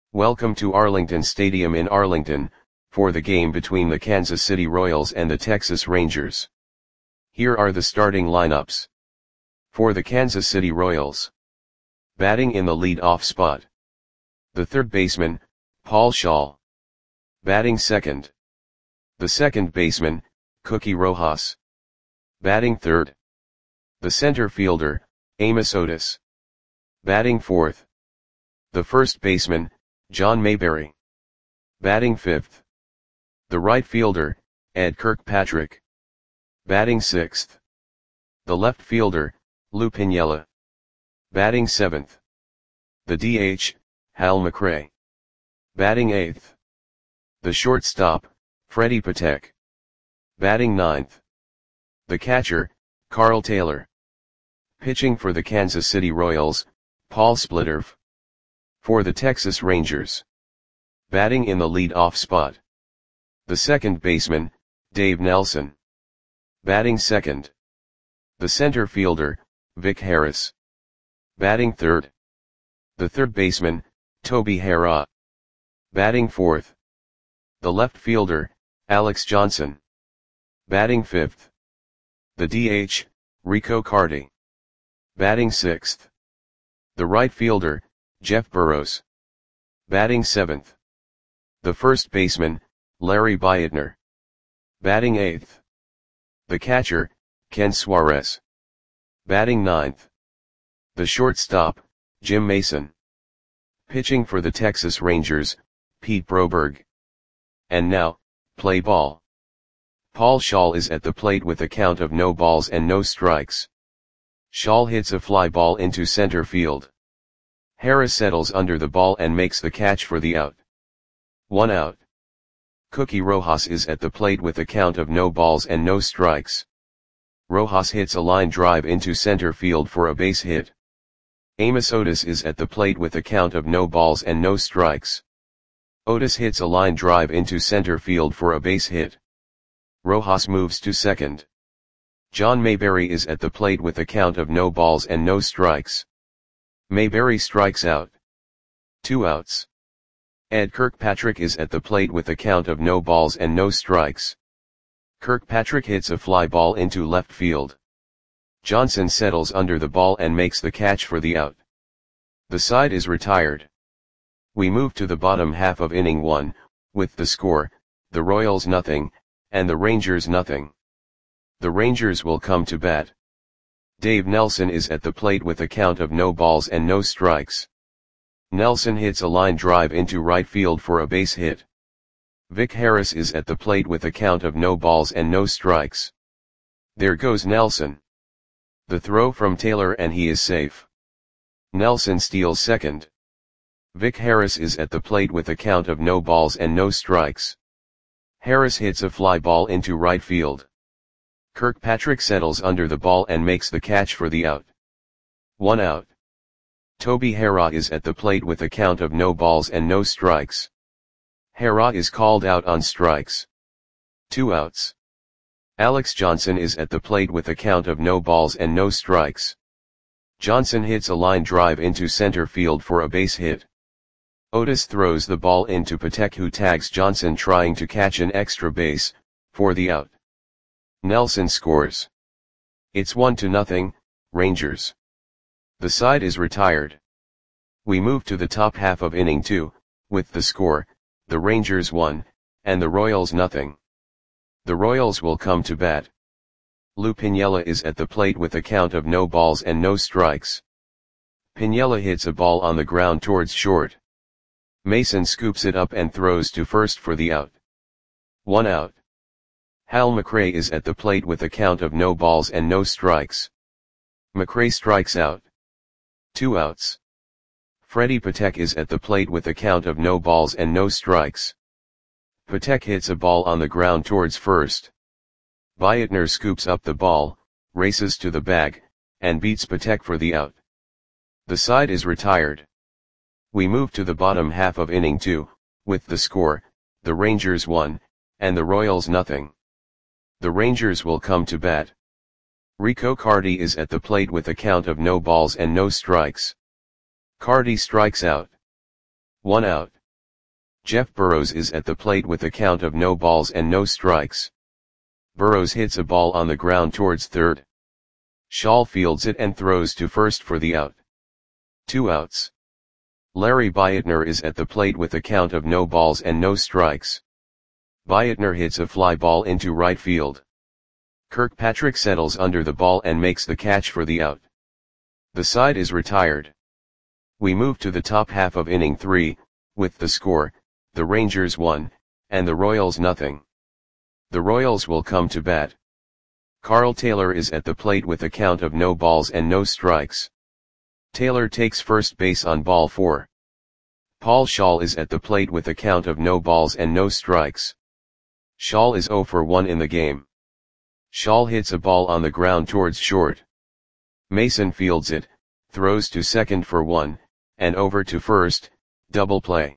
Welcome to Arlington Stadium in Arlington, for the game between the Kansas City Royals and the Texas Rangers. Here are the starting lineups. For the Kansas City Royals. Batting in the lead-off spot. The third baseman, Paul Schaal. Batting second. The second baseman, Cookie Rojas. Batting third. The center fielder, Amos Otis. Batting fourth. The first baseman, John Mayberry. Batting fifth. The right fielder, Ed Kirkpatrick. Batting sixth. The left fielder, Lou Piniella. Batting seventh. The DH, Hal McRae. Batting eighth. The shortstop, Freddie Patek. Batting ninth. The catcher, Carl Taylor. Pitching for the Kansas City Royals, Paul Splittorff. For the Texas Rangers. Batting in the lead-off spot. The second baseman, Dave Nelson. Batting second. The center fielder, Vic Harris. Batting third. The third baseman, Toby Harrah. Batting fourth. The left fielder, Alex Johnson. Batting fifth. The DH, Rico Carty. Batting sixth. The right fielder, Jeff Burrows. Batting seventh. The first baseman, Larry Beitner. Batting eighth. The catcher, Ken Suarez. Batting ninth. The shortstop, Jim Mason. Pitching for the Texas Rangers, Pete Broberg. And now, play ball. Paul Schaal is at the plate with a count of no balls and no strikes. Schaal hits a fly ball into center field. Harris settles under the ball and makes the catch for the out. 1 out. Cookie Rojas is at the plate with a count of no balls and no strikes. Rojas hits a line drive into center field for a base hit. Amos Otis is at the plate with a count of no balls and no strikes. Otis hits a line drive into center field for a base hit. Rojas moves to second. John Mayberry is at the plate with a count of no balls and no strikes. Mayberry strikes out. 2 outs. Ed Kirkpatrick is at the plate with a count of no balls and no strikes. Kirkpatrick hits a fly ball into left field. Johnson settles under the ball and makes the catch for the out. The side is retired. We move to the bottom half of inning 1, with the score, the Royals nothing, and the Rangers nothing. The Rangers will come to bat. Dave Nelson is at the plate with a count of no balls and no strikes. Nelson hits a line drive into right field for a base hit. Vic Harris is at the plate with a count of no balls and no strikes. There goes Nelson. The throw from Taylor and he is safe. Nelson steals second. Vic Harris is at the plate with a count of no balls and no strikes. Harris hits a fly ball into right field. Kirkpatrick settles under the ball and makes the catch for the out. 1 out. Toby Harrah is at the plate with a count of no balls and no strikes. Harrah is called out on strikes. 2 outs. Alex Johnson is at the plate with a count of no balls and no strikes. Johnson hits a line drive into center field for a base hit. Otis throws the ball into Patek, who tags Johnson trying to catch an extra base, for the out. Nelson scores. It's 1-0, Rangers. The side is retired. We move to the top half of inning 2, with the score, the Rangers 1, and the Royals nothing. The Royals will come to bat. Lou Piniella is at the plate with a count of no balls and no strikes. Piniella hits a ball on the ground towards short. Mason scoops it up and throws to first for the out. 1 out. Hal McRae is at the plate with a count of no balls and no strikes. McRae strikes out. 2 outs. Freddie Patek is at the plate with a count of no balls and no strikes. Patek hits a ball on the ground towards first. Beitner scoops up the ball, races to the bag, and beats Patek for the out. The side is retired. We move to the bottom half of inning 2, with the score, the Rangers 1, and the Royals nothing. The Rangers will come to bat. Rico Carty is at the plate with a count of no balls and no strikes. Carty strikes out. 1 out. Jeff Burrows is at the plate with a count of no balls and no strikes. Burrows hits a ball on the ground towards third. Shaw fields it and throws to first for the out. 2 outs. Larry Bietner is at the plate with a count of no balls and no strikes. Bietner hits a fly ball into right field. Kirkpatrick settles under the ball and makes the catch for the out. The side is retired. We move to the top half of inning 3, with the score, the Rangers 1, and the Royals nothing. The Royals will come to bat. Carl Taylor is at the plate with a count of no balls and no strikes. Taylor takes first base on ball 4. Paul Schaal is at the plate with a count of no balls and no strikes. Schaal is 0 for 1 in the game. Schaal hits a ball on the ground towards short. Mason fields it, throws to second for 1, and over to first, double play.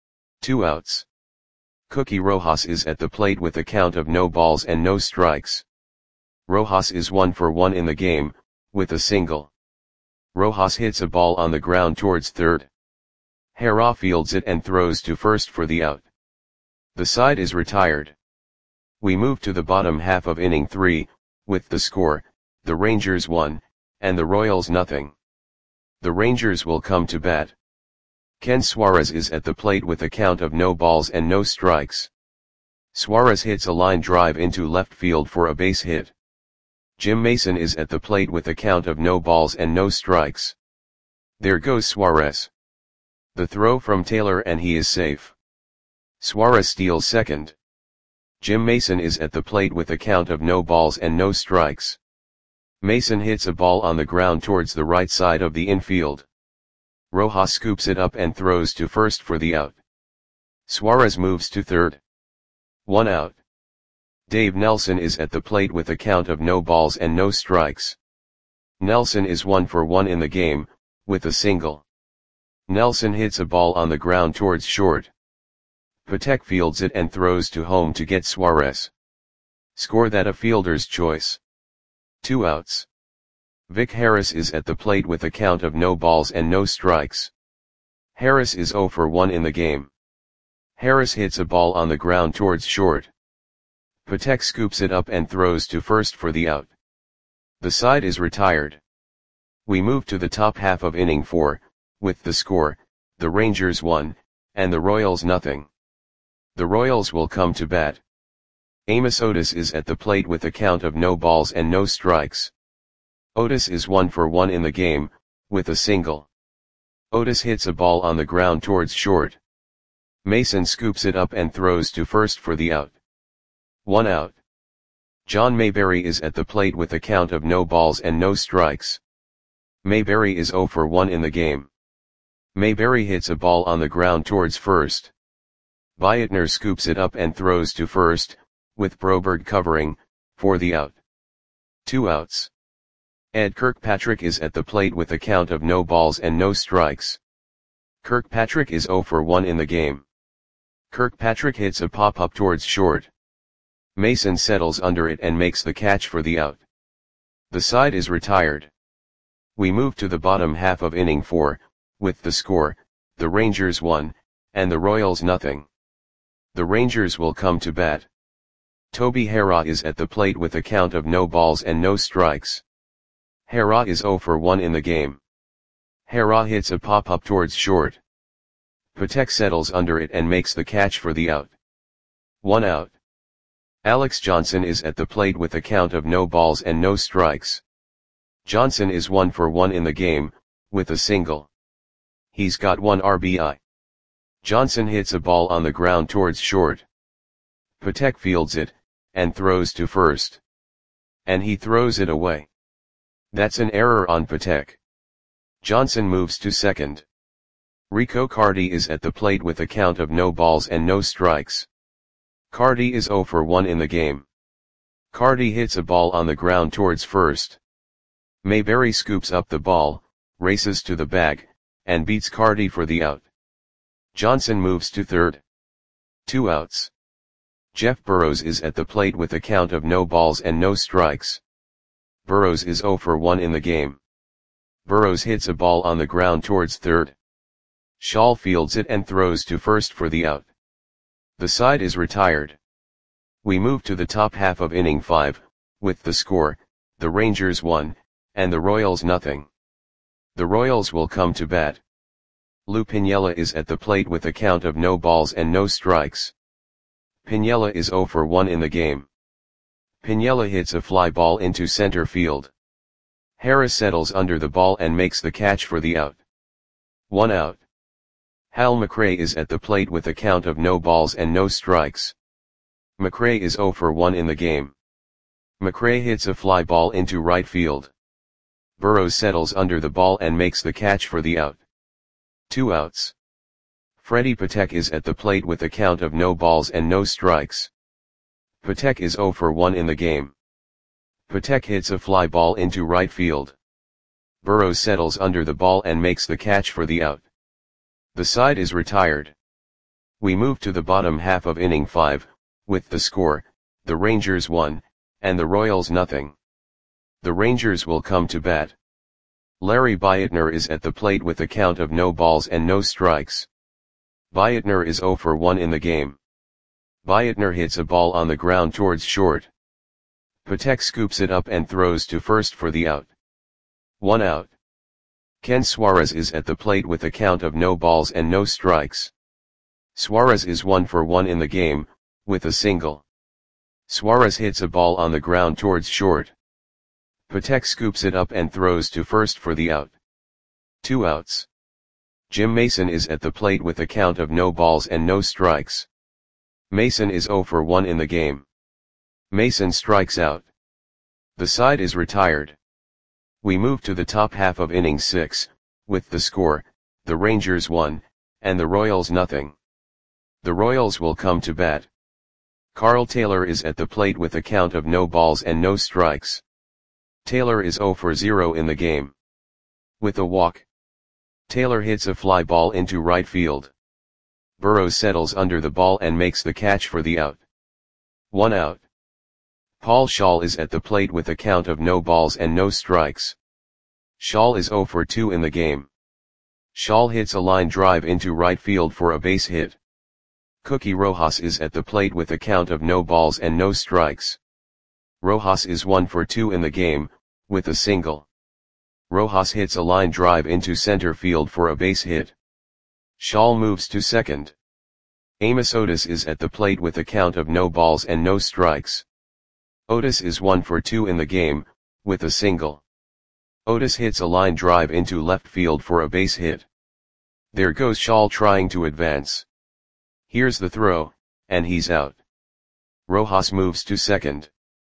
2 outs. Cookie Rojas is at the plate with a count of no balls and no strikes. Rojas is 1 for 1 in the game, with a single. Rojas hits a ball on the ground towards third. Hera fields it and throws to first for the out. The side is retired. We move to the bottom half of inning 3, with the score, the Rangers 1, and the Royals nothing. The Rangers will come to bat. Ken Suarez is at the plate with a count of no balls and no strikes. Suarez hits a line drive into left field for a base hit. Jim Mason is at the plate with a count of no balls and no strikes. There goes Suarez. The throw from Taylor and he is safe. Suarez steals second. Jim Mason is at the plate with a count of no balls and no strikes. Mason hits a ball on the ground towards the right side of the infield. Rojas scoops it up and throws to first for the out. Suarez moves to third. 1 out. Dave Nelson is at the plate with a count of no balls and no strikes. Nelson is 1 for 1 in the game, with a single. Nelson hits a ball on the ground towards short. Patek fields it and throws to home to get Suarez. Score that a fielder's choice. 2 outs. Vic Harris is at the plate with a count of no balls and no strikes. Harris is 0 for 1 in the game. Harris hits a ball on the ground towards short. Patek scoops it up and throws to first for the out. The side is retired. We move to the top half of inning 4, with the score, the Rangers 1, and the Royals nothing. The Royals will come to bat. Amos Otis is at the plate with a count of no balls and no strikes. Otis is 1 for 1 in the game, with a single. Otis hits a ball on the ground towards short. Mason scoops it up and throws to first for the out. 1 out. John Mayberry is at the plate with a count of no balls and no strikes. Mayberry is 0 for 1 in the game. Mayberry hits a ball on the ground towards first. Bietner scoops it up and throws to first, with Broberg covering, for the out. 2 outs. Ed Kirkpatrick is at the plate with a count of no balls and no strikes. Kirkpatrick is 0 for 1 in the game. Kirkpatrick hits a pop-up towards short. Mason settles under it and makes the catch for the out. The side is retired. We move to the bottom half of inning 4, with the score, the Rangers 1, and the Royals nothing. The Rangers will come to bat. Toby Hera is at the plate with a count of no balls and no strikes. Hera is 0 for 1 in the game. Hera hits a pop-up towards short. Patek settles under it and makes the catch for the out. 1 out. Alex Johnson is at the plate with a count of no balls and no strikes. Johnson is 1 for 1 in the game, with a single. He's got 1 RBI. Johnson hits a ball on the ground towards short. Patek fields it, and throws to first. And he throws it away. That's an error on Patek. Johnson moves to second. Rico Cardi is at the plate with a count of no balls and no strikes. Cardi is 0 for 1 in the game. Cardi hits a ball on the ground towards first. Mayberry scoops up the ball, races to the bag, and beats Cardi for the out. Johnson moves to third. 2 outs. Jeff Burrows is at the plate with a count of no balls and no strikes. Burrows is 0 for 1 in the game. Burrows hits a ball on the ground towards third. Shaw fields it and throws to first for the out. The side is retired. We move to the top half of inning 5, with the score, the Rangers 1, and the Royals nothing. The Royals will come to bat. Lou Piniella is at the plate with a count of no balls and no strikes. Piniella is 0 for 1 in the game. Piniella hits a fly ball into center field. Harris settles under the ball and makes the catch for the out. 1 out. Hal McRae is at the plate with a count of no balls and no strikes. McRae is 0 for 1 in the game. McRae hits a fly ball into right field. Burrows settles under the ball and makes the catch for the out. 2 outs. Freddie Patek is at the plate with a count of no balls and no strikes. Patek is 0 for 1 in the game. Patek hits a fly ball into right field. Burrows settles under the ball and makes the catch for the out. The side is retired. We move to the bottom half of inning 5, with the score, the Rangers 1, and the Royals nothing. The Rangers will come to bat. Larry Beitner is at the plate with a count of no balls and no strikes. Beitner is 0 for 1 in the game. Beitner hits a ball on the ground towards short. Patek scoops it up and throws to first for the out. 1 out. Ken Suarez is at the plate with a count of no balls and no strikes. Suarez is 1 for 1 in the game, with a single. Suarez hits a ball on the ground towards short. Patek scoops it up and throws to first for the out. 2 outs. Jim Mason is at the plate with a count of no balls and no strikes. Mason is 0 for 1 in the game. Mason strikes out. The side is retired. We move to the top half of inning 6, with the score, the Rangers 1, and the Royals nothing. The Royals will come to bat. Carl Taylor is at the plate with a count of no balls and no strikes. Taylor is 0 for 0 in the game. With a walk. Taylor hits a fly ball into right field. Burrows settles under the ball and makes the catch for the out. 1 out. Paul Schaal is at the plate with a count of no balls and no strikes. Schaal is 0 for 2 in the game. Schaal hits a line drive into right field for a base hit. Cookie Rojas is at the plate with a count of no balls and no strikes. Rojas is 1 for 2 in the game, with a single. Rojas hits a line drive into center field for a base hit. Schaal moves to second. Amos Otis is at the plate with a count of no balls and no strikes. Otis is 1 for 2 in the game, with a single. Otis hits a line drive into left field for a base hit. There goes Schaal trying to advance. Here's the throw, and he's out. Rojas moves to second.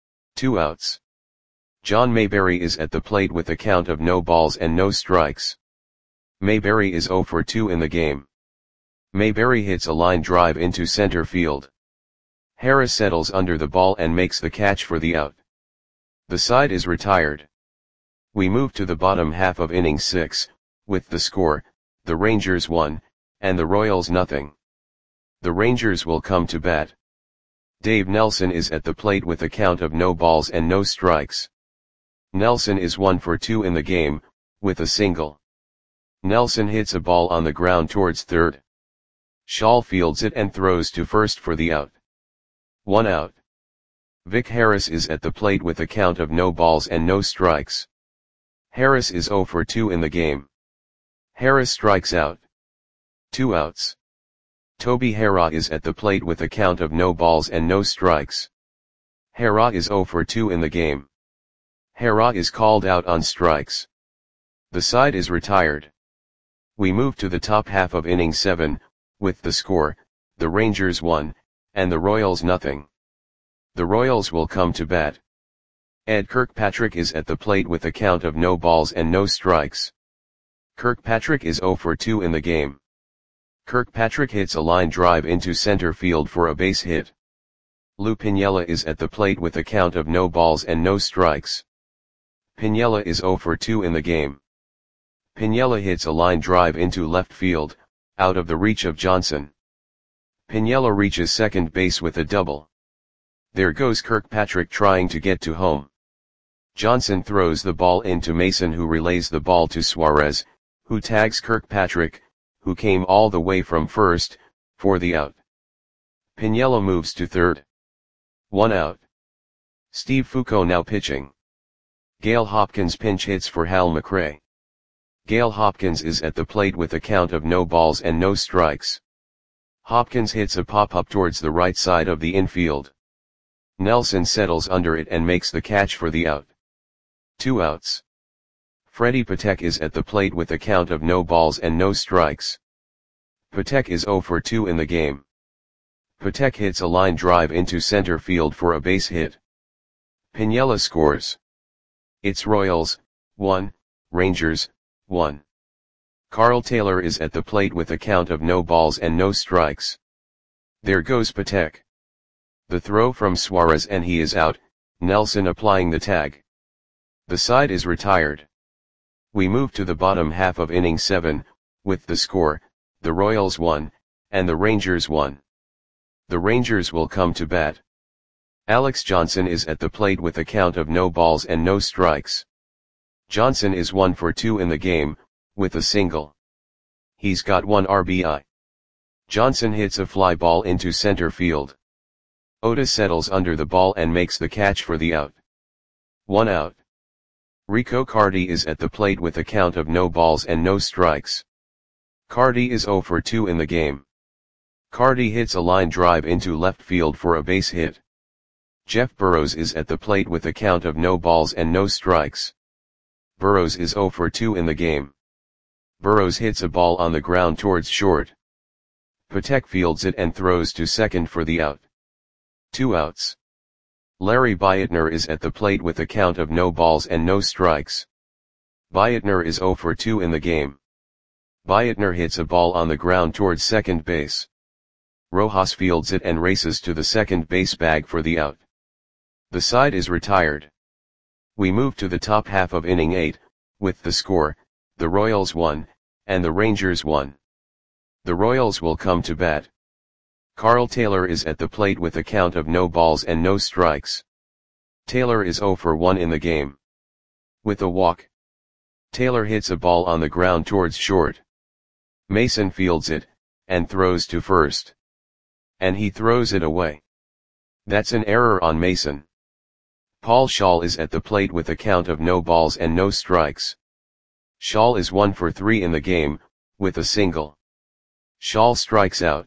2 outs. John Mayberry is at the plate with a count of no balls and no strikes. Mayberry is 0 for 2 in the game. Mayberry hits a line drive into center field. Harris settles under the ball and makes the catch for the out. The side is retired. We move to the bottom half of inning 6, with the score, the Rangers 1, and the Royals nothing. The Rangers will come to bat. Dave Nelson is at the plate with a count of no balls and no strikes. Nelson is 1 for 2 in the game, with a single. Nelson hits a ball on the ground towards third. Schaal fields it and throws to first for the out. 1 out. Vic Harris is at the plate with a count of no balls and no strikes. Harris is 0 for 2 in the game. Harris strikes out. 2 outs. Toby Harrah is at the plate with a count of no balls and no strikes. Harrah is 0 for 2 in the game. Harrah is called out on strikes. The side is retired. We move to the top half of inning 7, with the score, the Rangers 1, and the Royals nothing. The Royals will come to bat. Ed Kirkpatrick is at the plate with a count of no balls and no strikes. Kirkpatrick is 0 for 2 in the game. Kirkpatrick hits a line drive into center field for a base hit. Lou Piniella is at the plate with a count of no balls and no strikes. Piniella is 0 for 2 in the game. Piniella hits a line drive into left field, out of the reach of Johnson. Piniella reaches second base with a double. There goes Kirkpatrick trying to get to home. Johnson throws the ball into Mason, who relays the ball to Suarez, who tags Kirkpatrick, who came all the way from first, for the out. Piniella moves to third. 1 out. Steve Foucault now pitching. Gale Hopkins pinch hits for Hal McRae. Gale Hopkins is at the plate with a count of no balls and no strikes. Hopkins hits a pop-up towards the right side of the infield. Nelson settles under it and makes the catch for the out. 2 outs. Freddie Patek is at the plate with a count of no balls and no strikes. Patek is 0 for 2 in the game. Patek hits a line drive into center field for a base hit. Piniella scores. It's Royals, 1, Rangers, 1. Carl Taylor is at the plate with a count of no balls and no strikes. There goes Patek. The throw from Suarez and he is out, Nelson applying the tag. The side is retired. We move to the bottom half of inning 7, with the score, the Royals 1, and the Rangers 1. The Rangers will come to bat. Alex Johnson is at the plate with a count of no balls and no strikes. Johnson is 1 for 2 in the game, with a single. He's got 1 RBI. Johnson hits a fly ball into center field. Otis settles under the ball and makes the catch for the out. 1 out. Rico Carty is at the plate with a count of no balls and no strikes. Carty is 0 for 2 in the game. Carty hits a line drive into left field for a base hit. Jeff Burrows is at the plate with a count of no balls and no strikes. Burrows is 0 for 2 in the game. Burrows hits a ball on the ground towards short. Patek fields it and throws to second for the out. 2 outs. Larry Beitner is at the plate with a count of no balls and no strikes. Beitner is 0 for 2 in the game. Beitner hits a ball on the ground towards second base. Rojas fields it and races to the second base bag for the out. The side is retired. We move to the top half of inning 8, with the score, the Royals 1, and the Rangers 1. The Royals will come to bat. Carl Taylor is at the plate with a count of no balls and no strikes. Taylor is 0 for 1 in the game. With a walk. Taylor hits a ball on the ground towards short. Mason fields it, and throws to first. And he throws it away. That's an error on Mason. Paul Schaal is at the plate with a count of no balls and no strikes. Schaal is 1 for 3 in the game, with a single. Schaal strikes out.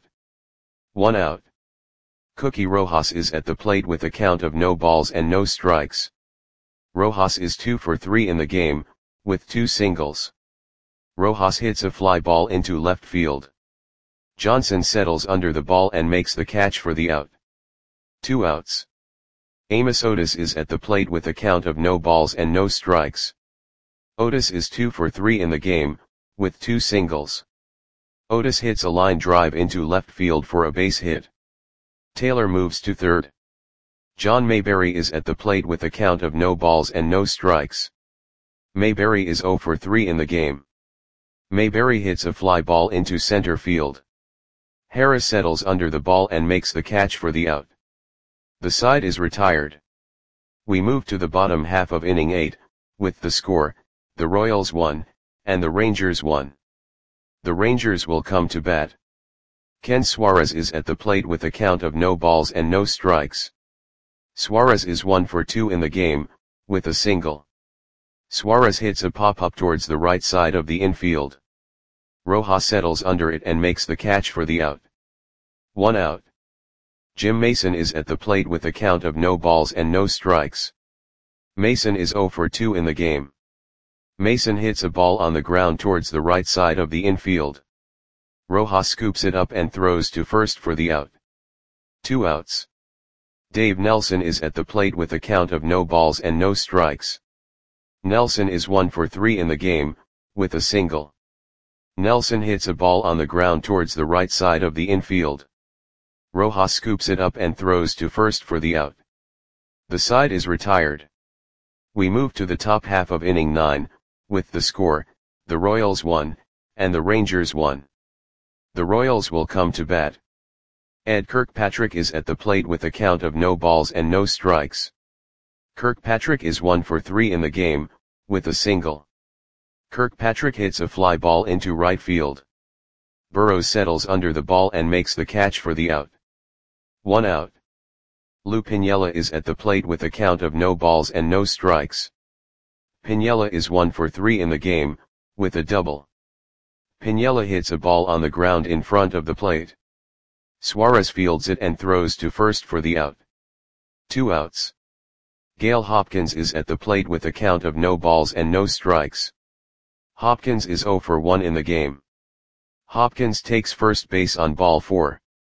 1 out. Cookie Rojas is at the plate with a count of no balls and no strikes. Rojas is 2 for 3 in the game, with 2 singles. Rojas hits a fly ball into left field. Johnson settles under the ball and makes the catch for the out. 2 outs. Amos Otis is at the plate with a count of no balls and no strikes. Otis is 2 for 3 in the game, with 2 singles. Otis hits a line drive into left field for a base hit. Taylor moves to third. John Mayberry is at the plate with a count of no balls and no strikes. Mayberry is 0 for 3 in the game. Mayberry hits a fly ball into center field. Harris settles under the ball and makes the catch for the out. The side is retired. We move to the bottom half of inning 8, with the score, the Royals 1, and the Rangers 1. The Rangers will come to bat. Ken Suarez is at the plate with a count of no balls and no strikes. Suarez is 1 for 2 in the game, with a single. Suarez hits a pop-up towards the right side of the infield. Rojas settles under it and makes the catch for the out. 1 out. Jim Mason is at the plate with a count of no balls and no strikes. Mason is 0 for 2 in the game. Mason hits a ball on the ground towards the right side of the infield. Rojas scoops it up and throws to first for the out. 2 outs. Dave Nelson is at the plate with a count of no balls and no strikes. Nelson is 1 for 3 in the game, with a single. Nelson hits a ball on the ground towards the right side of the infield. Rojas scoops it up and throws to first for the out. The side is retired. We move to the top half of inning 9, with the score, the Royals 1, and the Rangers 1. The Royals will come to bat. Ed Kirkpatrick is at the plate with a count of no balls and no strikes. Kirkpatrick is 1 for 3 in the game, with a single. Kirkpatrick hits a fly ball into right field. Burrows settles under the ball and makes the catch for the out. 1 out. Lou Piniella is at the plate with a count of no balls and no strikes. Piniella is 1 for 3 in the game, with a double. Piniella hits a ball on the ground in front of the plate. Suarez fields it and throws to first for the out. 2 outs. Gail Hopkins is at the plate with a count of no balls and no strikes. Hopkins is 0 for 1 in the game. Hopkins takes first base on ball 4.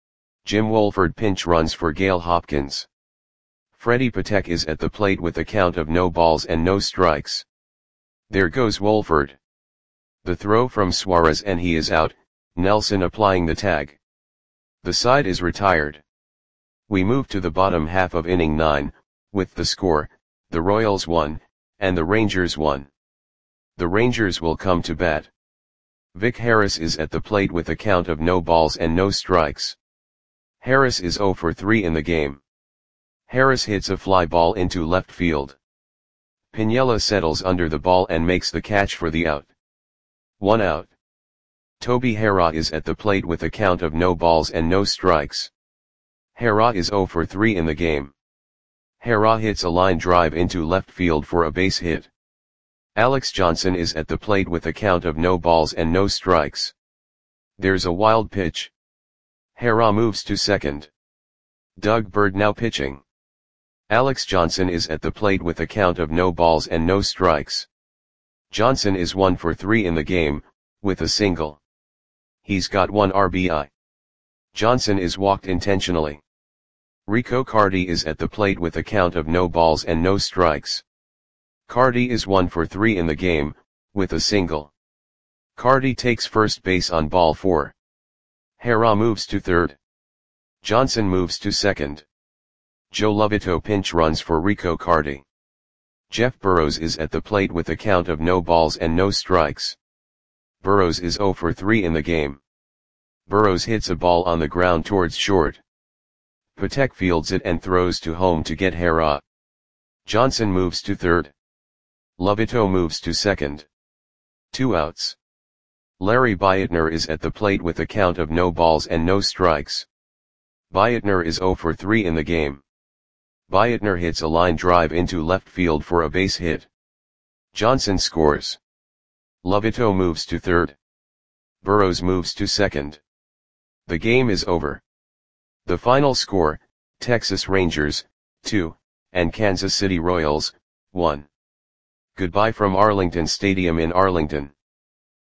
Jim Wolford pinch runs for Gail Hopkins. Freddie Patek is at the plate with a count of no balls and no strikes. There goes Wolford. The throw from Suarez and he is out, Nelson applying the tag. The side is retired. We move to the bottom half of inning 9, with the score, the Royals 1, and the Rangers 1. The Rangers will come to bat. Vic Harris is at the plate with a count of no balls and no strikes. Harris is 0 for 3 in the game. Harris hits a fly ball into left field. Piniella settles under the ball and makes the catch for the out. 1 out. Toby Harrah is at the plate with a count of no balls and no strikes. Harrah is 0 for 3 in the game. Harrah hits a line drive into left field for a base hit. Alex Johnson is at the plate with a count of no balls and no strikes. There's a wild pitch. Harrah moves to second. Doug Bird now pitching. Alex Johnson is at the plate with a count of no balls and no strikes. Johnson is 1 for 3 in the game, with a single. He's got 1 RBI. Johnson is walked intentionally. Rico Carty is at the plate with a count of no balls and no strikes. Carty is 1 for 3 in the game, with a single. Carty takes first base on ball 4. Harrah moves to third. Johnson moves to second. Joe Lovito pinch runs for Rico Carty. Jeff Burrows is at the plate with a count of no balls and no strikes. Burrows is 0 for 3 in the game. Burrows hits a ball on the ground towards short. Patek fields it and throws to home to get Harrah. Johnson moves to third. Lovito moves to second. 2 outs. Larry Beitner is at the plate with a count of no balls and no strikes. Beitner is 0 for 3 in the game. Beitner hits a line drive into left field for a base hit. Johnson scores. Lovito moves to third. Burrows moves to second. The game is over. The final score, Texas Rangers, 2, and Kansas City Royals, 1. Goodbye from Arlington Stadium in Arlington.